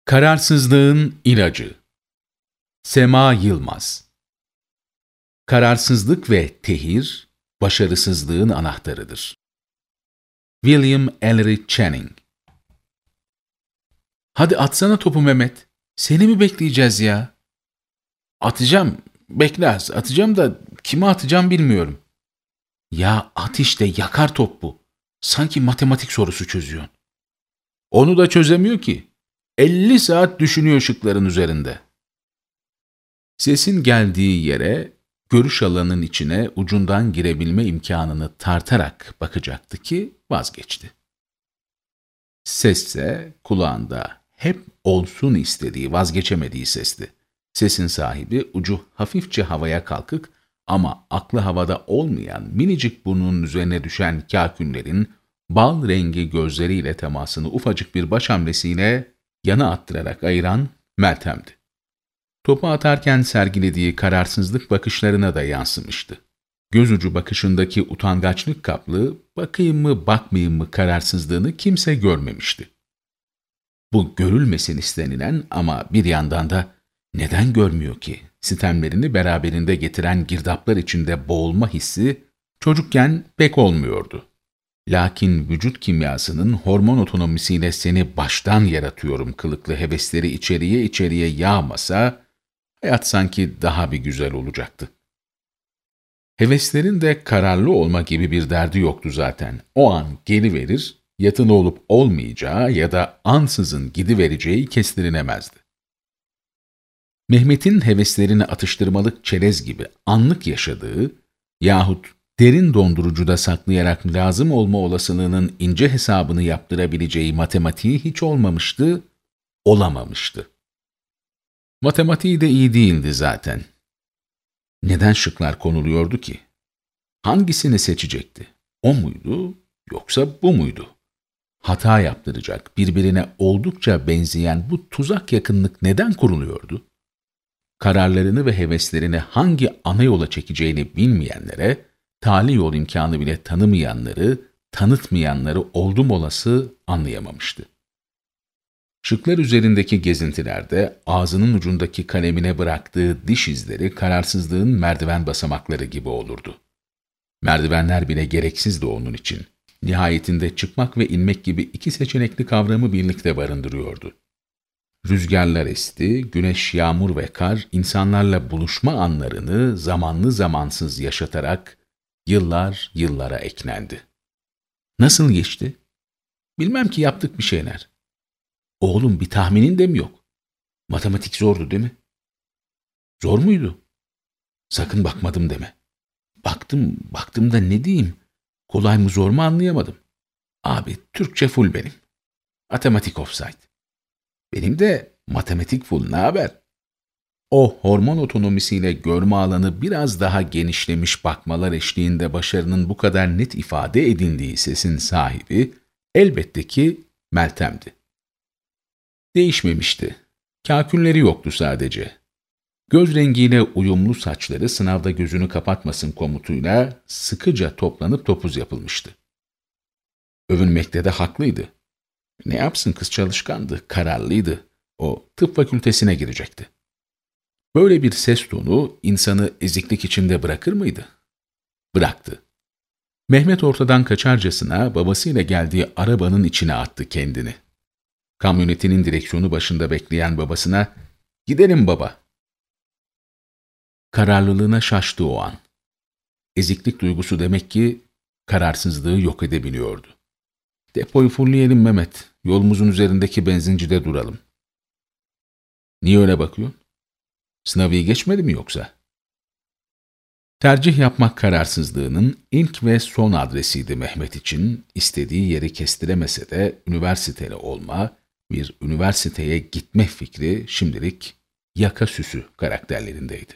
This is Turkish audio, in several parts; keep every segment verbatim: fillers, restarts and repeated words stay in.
Kararsızlığın ilacı. Sema Yılmaz. Kararsızlık ve tehir, başarısızlığın anahtarıdır. William Ellery Channing. Hadi atsana topu Mehmet. Seni mi bekleyeceğiz ya? Atacağım. Bekle az. Atacağım da kime atacağım bilmiyorum. Ya at işte, yakar top bu. Sanki matematik sorusu çözüyorsun. Onu da çözemiyor ki. elli saat düşünüyor şıkların üzerinde. Sesin geldiği yere, görüş alanının içine ucundan girebilme imkanını tartarak bakacaktı ki vazgeçti. Sesse kulağında hep olsun istediği, vazgeçemediği sesti. Sesin sahibi ucu hafifçe havaya kalkık ama aklı havada olmayan minicik burnunun üzerine düşen kâkünlerin bal rengi gözleriyle temasını ufacık bir baş hamlesiyle yana attırarak ayıran Meltem'di. Topu atarken sergilediği kararsızlık bakışlarına da yansımıştı. Göz ucu bakışındaki utangaçlık kaplı, bakayım mı bakmayayım mı kararsızlığını kimse görmemişti. Bu görülmesin istenilen ama bir yandan da neden görmüyor ki sitemlerini beraberinde getiren girdaplar içinde boğulma hissi çocukken pek olmuyordu. Lakin vücut kimyasının hormon otonomisiyle seni baştan yaratıyorum kılıklı hevesleri içeriye içeriye yağmasa, hayat sanki daha bir güzel olacaktı. Heveslerin de kararlı olma gibi bir derdi yoktu zaten. O an geliverir, yatılı olup olmayacağı ya da ansızın gidivereceği kestirilemezdi. Mehmet'in heveslerini atıştırmalık çerez gibi anlık yaşadığı yahut derin dondurucuda saklayarak lazım olma olasılığının ince hesabını yaptırabileceği matematiği hiç olmamıştı, olamamıştı. Matematiği de iyi değildi zaten. Neden şıklar konuluyordu ki? Hangisini seçecekti? O muydu, yoksa bu muydu? Hata yaptıracak, birbirine oldukça benzeyen bu tuzak yakınlık neden kuruluyordu? Kararlarını ve heveslerini hangi ana yola çekeceğini bilmeyenlere, tali yol imkanı bile tanımayanları, tanıtmayanları oldum olası anlayamamıştı. Şıklar üzerindeki gezintilerde ağzının ucundaki kalemine bıraktığı diş izleri kararsızlığın merdiven basamakları gibi olurdu. Merdivenler bile gereksizdi onun için. Nihayetinde çıkmak ve inmek gibi iki seçenekli kavramı birlikte barındırıyordu. Rüzgarlar esti, güneş, yağmur ve kar insanlarla buluşma anlarını zamanlı zamansız yaşatarak yıllar yıllara eklendi. Nasıl geçti? Bilmem ki, yaptık bir şeyler. Oğlum, bir tahminin de mi yok? Matematik zordu değil mi? Zor muydu? Sakın bakmadım deme. Baktım, baktım da ne diyeyim? Kolay mı zor mu anlayamadım. Abi, Türkçe full benim. Matematik offside. Benim de matematik full, ne haber? O hormon otonomisiyle görme alanı biraz daha genişlemiş bakmalar eşliğinde başarının bu kadar net ifade edildiği sesin sahibi elbette ki Meltem'di. Değişmemişti. Kâkünleri yoktu sadece. Göz rengiyle uyumlu saçları sınavda gözünü kapatmasın komutuyla sıkıca toplanıp topuz yapılmıştı. Övünmekte de haklıydı. Ne yapsın, kız çalışkandı, kararlıydı. O tıp fakültesine girecekti. Böyle bir ses tonu insanı eziklik içinde bırakır mıydı? Bıraktı. Mehmet ortadan kaçarcasına babasıyla geldiği arabanın içine attı kendini. Kamyonetinin direksiyonu başında bekleyen babasına, "Gidelim baba." Kararlılığına şaştı o an. Eziklik duygusu demek ki kararsızlığı yok edebiliyordu. "Depoyu fullleyelim Mehmet, yolumuzun üzerindeki benzincide duralım." "Niye öyle bakıyorsun? Sınavı iyi geçmedi mi yoksa?" Tercih yapmak kararsızlığının ilk ve son adresiydi Mehmet için. İstediği yeri kestiremese de üniversiteli olma, bir üniversiteye gitme fikri şimdilik yaka süsü karakterlerindeydi.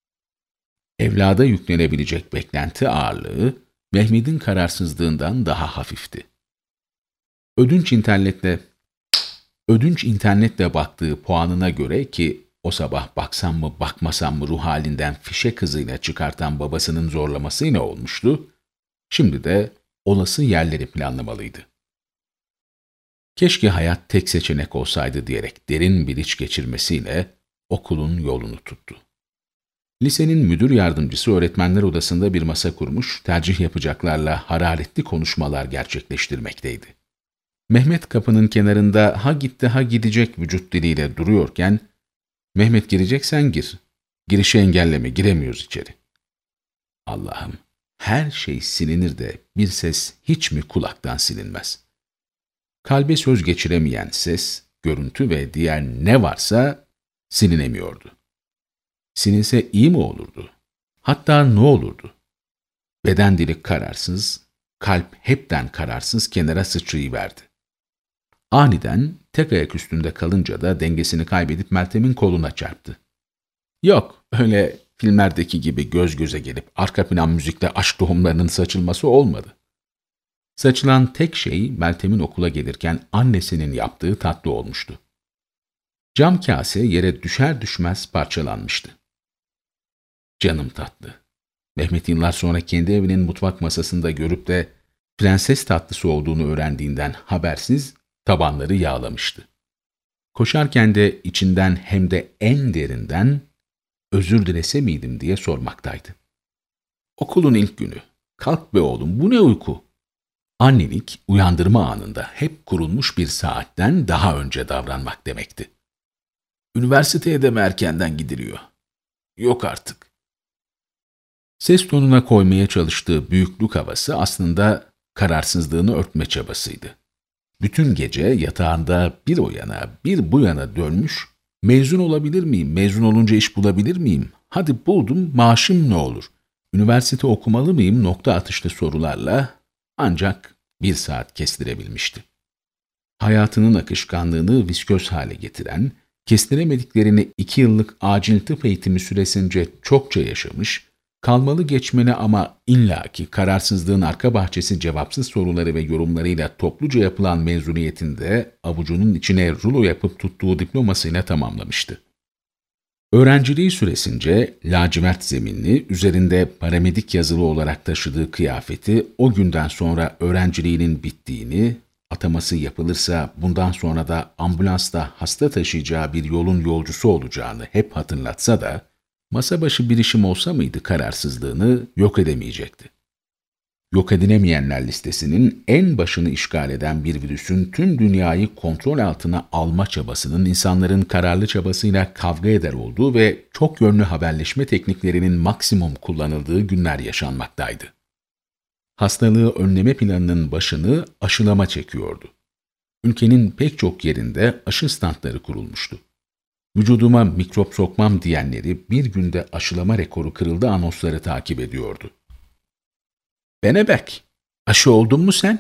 Evlada yüklenebilecek beklenti ağırlığı Mehmet'in kararsızlığından daha hafifti. Ödünç internetle ödünç internetle baktığı puanına göre ki o sabah baksam mı bakmasam mı ruh halinden fişek hızıyla çıkartan babasının zorlamasıyla olmuştu, şimdi de olası yerleri planlamalıydı. Keşke hayat tek seçenek olsaydı diyerek derin bir iç geçirmesiyle okulun yolunu tuttu. Lisenin müdür yardımcısı öğretmenler odasında bir masa kurmuş, tercih yapacaklarla hararetli konuşmalar gerçekleştirmekteydi. Mehmet kapının kenarında ha gitti ha gidecek vücut diliyle duruyorken, ''Mehmet gireceksen gir, girişi engelleme, giremiyoruz içeri.'' Allah'ım, her şey silinir de bir ses hiç mi kulaktan silinmez? Kalbe söz geçiremeyen ses, görüntü ve diğer ne varsa silinemiyordu. Silinse iyi mi olurdu? Hatta ne olurdu? Beden dili kararsız, kalp hepten kararsız kenara sıçrayıverdi. Aniden tek ayak üstünde kalınca da dengesini kaybedip Meltem'in koluna çarptı. Yok, öyle filmlerdeki gibi göz göze gelip arka plan müzikle aşk tohumlarının saçılması olmadı. Saçılan tek şey Meltem'in okula gelirken annesinin yaptığı tatlı olmuştu. Cam kase yere düşer düşmez parçalanmıştı. Canım tatlı. Mehmet yıllar sonra kendi evinin mutfak masasında görüp de prenses tatlısı olduğunu öğrendiğinden habersiz tabanları yağlamıştı. Koşarken de içinden hem de en derinden özür dilese miydim diye sormaktaydı. Okulun ilk günü. Kalk be oğlum, bu ne uyku? Annelik, uyandırma anında hep kurulmuş bir saatten daha önce davranmak demekti. Üniversiteye de mi erkenden gidiliyor? Yok artık. Ses tonuna koymaya çalıştığı büyüklük havası aslında kararsızlığını örtme çabasıydı. Bütün gece yatağında bir o yana bir bu yana dönmüş, mezun olabilir miyim, mezun olunca iş bulabilir miyim, hadi buldum maaşım ne olur, üniversite okumalı mıyım nokta atışlı sorularla ancak bir saat kestirebilmişti. Hayatının akışkanlığını visköz hale getiren, kestiremediklerini iki yıllık acil tıp eğitimi süresince çokça yaşamış, kalmalı geçmeni ama illaki kararsızlığın arka bahçesi cevapsız soruları ve yorumlarıyla topluca yapılan mezuniyetinde avucunun içine rulo yapıp tuttuğu diplomasıyla tamamlamıştı. Öğrenciliği süresince lacivert zeminli, üzerinde paramedik yazılı olarak taşıdığı kıyafeti o günden sonra öğrenciliğinin bittiğini, ataması yapılırsa bundan sonra da ambulansla hasta taşıyacağı bir yolun yolcusu olacağını hep hatırlatsa da, masa başı bir işim olsa mıydı kararsızlığını yok edemeyecekti. Yok edilemeyenler listesinin en başını işgal eden bir virüsün tüm dünyayı kontrol altına alma çabasının insanların kararlı çabasıyla kavga eder olduğu ve çok yönlü haberleşme tekniklerinin maksimum kullanıldığı günler yaşanmaktaydı. Hastalığı önleme planının başını aşılama çekiyordu. Ülkenin pek çok yerinde aşı standları kurulmuştu. Vücuduma mikrop sokmam diyenleri bir günde aşılama rekoru kırıldı anonsları takip ediyordu. Benebek, aşı oldun mu sen?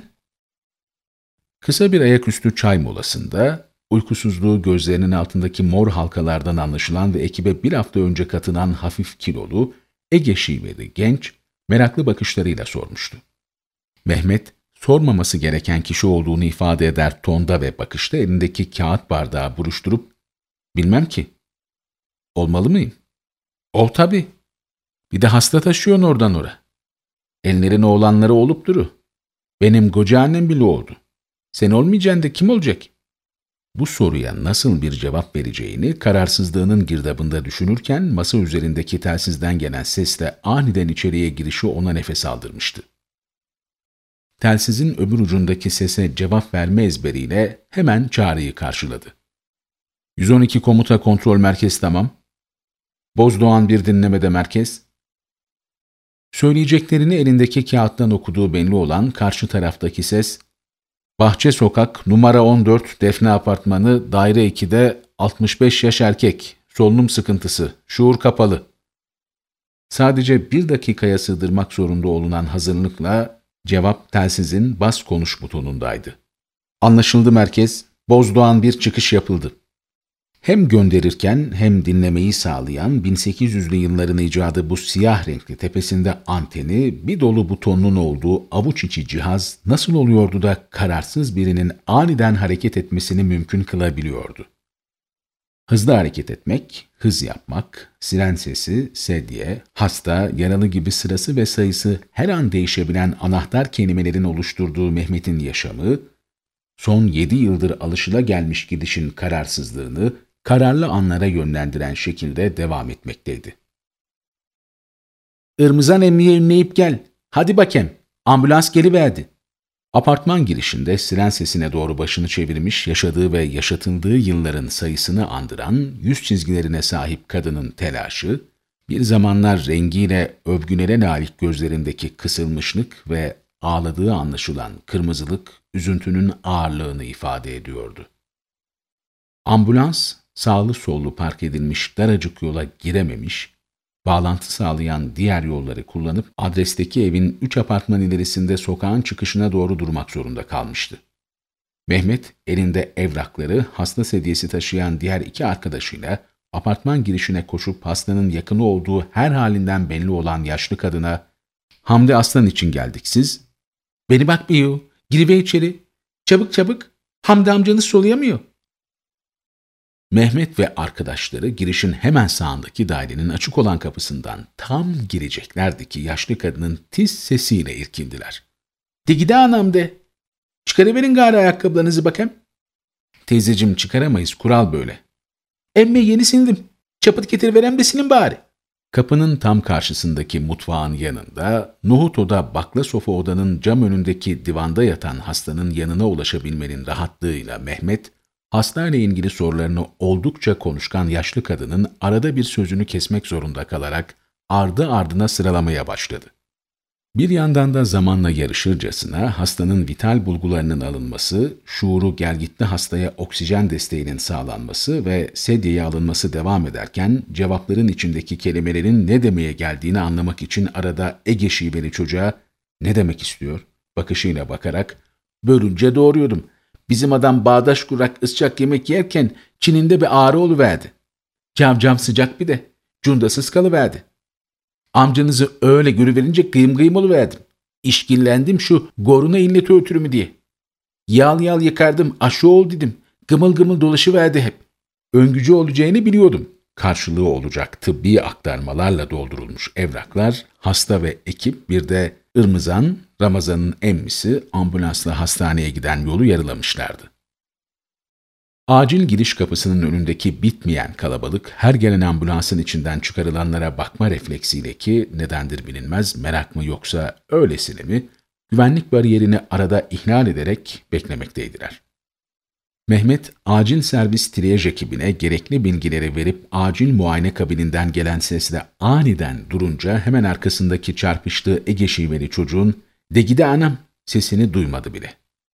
Kısa bir ayaküstü çay molasında, uykusuzluğu gözlerinin altındaki mor halkalardan anlaşılan ve ekibe bir hafta önce katılan hafif kilolu, Ege şiveli genç, meraklı bakışlarıyla sormuştu. Mehmet, sormaması gereken kişi olduğunu ifade eder tonda ve bakışta elindeki kağıt bardağı buruşturup, ''Bilmem ki. Olmalı mıyım?'' ''Ol tabii. Bir de hasta taşıyorsun oradan oraya. Ellerin oğlanları olup duru. Benim koca annem bile oldu. Sen olmayacaksın da kim olacak?'' Bu soruya nasıl bir cevap vereceğini kararsızlığının girdabında düşünürken masa üzerindeki telsizden gelen sesle aniden içeriye girişi ona nefes aldırmıştı. Telsizin öbür ucundaki sese cevap verme ezberiyle hemen çağrıyı karşıladı. yüz on iki komuta kontrol merkez tamam. Bozdoğan bir dinlemede merkez. Söyleyeceklerini elindeki kağıttan okuduğu belli olan karşı taraftaki ses, Bahçe Sokak, numara on dört, Defne Apartmanı, daire ikide altmış beş yaş erkek, solunum sıkıntısı, şuur kapalı. Sadece bir dakikaya sığdırmak zorunda olunan hazırlıkla cevap telsizin bas konuş butonundaydı. Anlaşıldı merkez, Bozdoğan bir çıkış yapıldı. Hem gönderirken hem dinlemeyi sağlayan bin sekiz yüzlü yılların icadı bu siyah renkli tepesinde anteni, bir dolu butonun olduğu avuç içi cihaz nasıl oluyordu da kararsız birinin aniden hareket etmesini mümkün kılabiliyordu? Hızlı hareket etmek, hız yapmak, siren sesi, sedye, hasta, yaralı gibi sırası ve sayısı her an değişebilen anahtar kelimelerin oluşturduğu Mehmet'in yaşamı, son yedi yıldır alışılagelmiş gidişin kararsızlığını kararlı anlara yönlendiren şekilde devam etmekteydi. "Irmızan emmiye ünleyip gel. Hadi bakayım. Ambulans geliverdi." Apartman girişinde siren sesine doğru başını çevirmiş, yaşadığı ve yaşatıldığı yılların sayısını andıran yüz çizgilerine sahip kadının telaşı, bir zamanlar rengiyle övgülere layık gözlerindeki kısılmışlık ve ağladığı anlaşılan kırmızılık, üzüntünün ağırlığını ifade ediyordu. Ambulans, sağlı sollu park edilmiş daracık yola girememiş, bağlantı sağlayan diğer yolları kullanıp adresteki evin üç apartman ilerisinde sokağın çıkışına doğru durmak zorunda kalmıştı. Mehmet, elinde evrakları, hasta sedyesi taşıyan diğer iki arkadaşıyla apartman girişine koşup hastanın yakını olduğu her halinden belli olan yaşlı kadına "Hamdi Aslan için geldik, siz?" "Beni bakmıyor, giriver içeri. Çabuk çabuk, Hamdi amcanız soluyamıyor." Mehmet ve arkadaşları girişin hemen sağındaki dairenin açık olan kapısından tam gireceklerdi ki yaşlı kadının tiz sesiyle irkildiler. "De gide anam de. Çıkarıverin gari ayakkabılarınızı bakayım." "Teyzeciğim, çıkaramayız, kural böyle." "Emme yeni sildim. Çapıt getiriverem de silin bari." Kapının tam karşısındaki mutfağın yanında, nohut oda bakla sofa odanın cam önündeki divanda yatan hastanın yanına ulaşabilmenin rahatlığıyla Mehmet, hastayla ilgili sorularını oldukça konuşkan yaşlı kadının arada bir sözünü kesmek zorunda kalarak ardı ardına sıralamaya başladı. Bir yandan da zamanla yarışırcasına hastanın vital bulgularının alınması, şuuru gelgitli hastaya oksijen desteğinin sağlanması ve sedyeye alınması devam ederken cevapların içindeki kelimelerin ne demeye geldiğini anlamak için arada Ege şiveli çocuğa "Ne demek istiyor?" bakışıyla bakarak "Börünce doğruyordum. Bizim adam bağdaş kurak ıscak yemek yerken çininde bir ağrı oluverdi. Cavcav sıcak bir de, cundasız kalıverdi. Amcanızı öyle görüverince kıyım kıyım oluverdim. İşkillendim şu goruna inleti ötürümü diye. Yal yal yakardım, aşı ol dedim. Gımıl gımıl dolaşıverdi hep. Öngücü olacağını biliyordum." Karşılığı olacak tıbbi aktarmalarla doldurulmuş evraklar, hasta ve ekip bir de Irmızan, Ramazan'ın emmisi ambulansla hastaneye giden yolu yarılamışlardı. Acil giriş kapısının önündeki bitmeyen kalabalık, her gelen ambulansın içinden çıkarılanlara bakma refleksiyle ki nedendir bilinmez, merak mı yoksa öylesine mi, güvenlik bariyerini arada ihlal ederek beklemekteydiler. Mehmet, acil servis triyaj ekibine gerekli bilgileri verip acil muayene kabininden gelen sesle aniden durunca hemen arkasındaki çarpıştığı Ege şiveli çocuğun "De gide anam" sesini duymadı bile.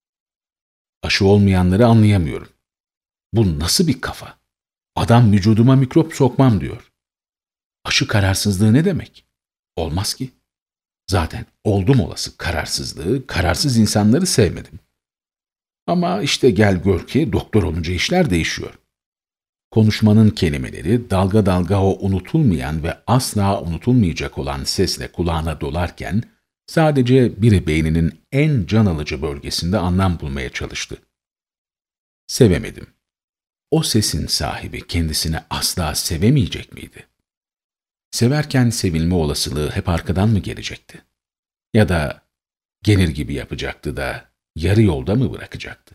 "Aşı olmayanları anlayamıyorum. Bu nasıl bir kafa? Adam vücuduma mikrop sokmam diyor. Aşı kararsızlığı ne demek? Olmaz ki. Zaten oldum olası kararsızlığı, kararsız insanları sevmedim. Ama işte gel gör ki doktor olunca işler değişiyor." Konuşmanın kelimeleri dalga dalga o unutulmayan ve asla unutulmayacak olan sesle kulağına dolarken sadece biri beyninin en can alıcı bölgesinde anlam bulmaya çalıştı. Sevemedim. O sesin sahibi kendisini asla sevemeyecek miydi? Severken sevilme olasılığı hep arkadan mı gelecekti? Ya da gelir gibi yapacaktı da yarı yolda mı bırakacaktı?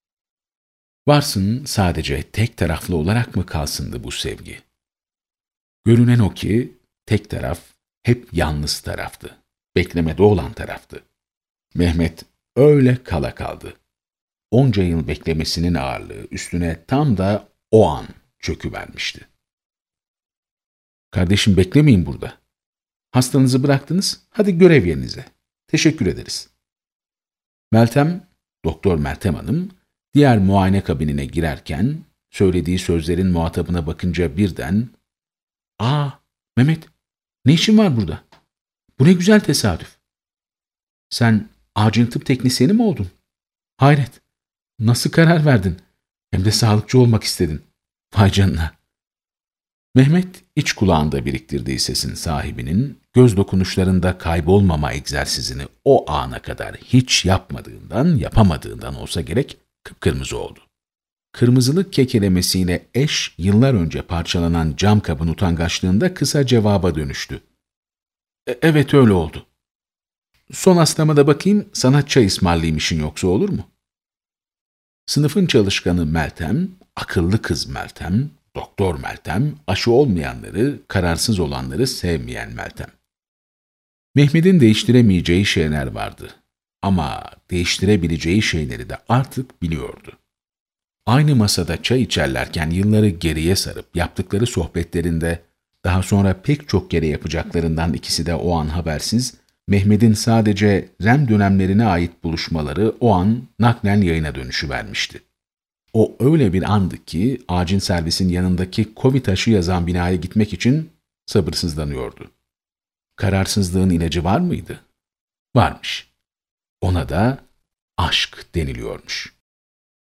Varsın sadece tek taraflı olarak mı kalsındı bu sevgi? Görünen o ki tek taraf hep yalnız taraftı, beklemede olan taraftı. Mehmet öyle kala kaldı. Onca yıl beklemesinin ağırlığı üstüne tam da o an çöküvermişti. "Kardeşim, beklemeyin burada. Hastanızı bıraktınız, hadi görev yerinize. Teşekkür ederiz." Meltem, Doktor Meltem Hanım, diğer muayene kabinine girerken söylediği sözlerin muhatabına bakınca birden "Aa, Mehmet, ne işin var burada? Bu ne güzel tesadüf. Sen acil tıp teknisyeni mi oldun? Hayret, nasıl karar verdin? Hem de sağlıkçı olmak istedin. Vay canına." Mehmet, iç kulağında biriktirdiği sesin sahibinin göz dokunuşlarında kaybolmama egzersizini o ana kadar hiç yapmadığından, yapamadığından olsa gerek kıpkırmızı oldu. Kırmızılık kekelemesiyle eş yıllar önce parçalanan cam kabın utangaçlığında kısa cevaba dönüştü. E evet öyle oldu. Son hastama da bakayım, sana çay ısmarlayayım işin yoksa olur mu?" Sınıfın çalışkanı Meltem, akıllı kız Meltem, doktor Meltem, aşı olmayanları, kararsız olanları sevmeyen Meltem. Mehmet'in değiştiremeyeceği şeyler vardı. Ama değiştirebileceği şeyleri de artık biliyordu. Aynı masada çay içerlerken yılları geriye sarıp yaptıkları sohbetlerinde, daha sonra pek çok kere yapacaklarından ikisi de o an habersiz, Mehmet'in sadece R E M dönemlerine ait buluşmaları o an naklen yayına dönüşüvermişti. O öyle bir andı ki acil servisin yanındaki Covid aşı yazan binaya gitmek için sabırsızlanıyordu. Kararsızlığın ilacı var mıydı? Varmış. Ona da aşk deniliyormuş.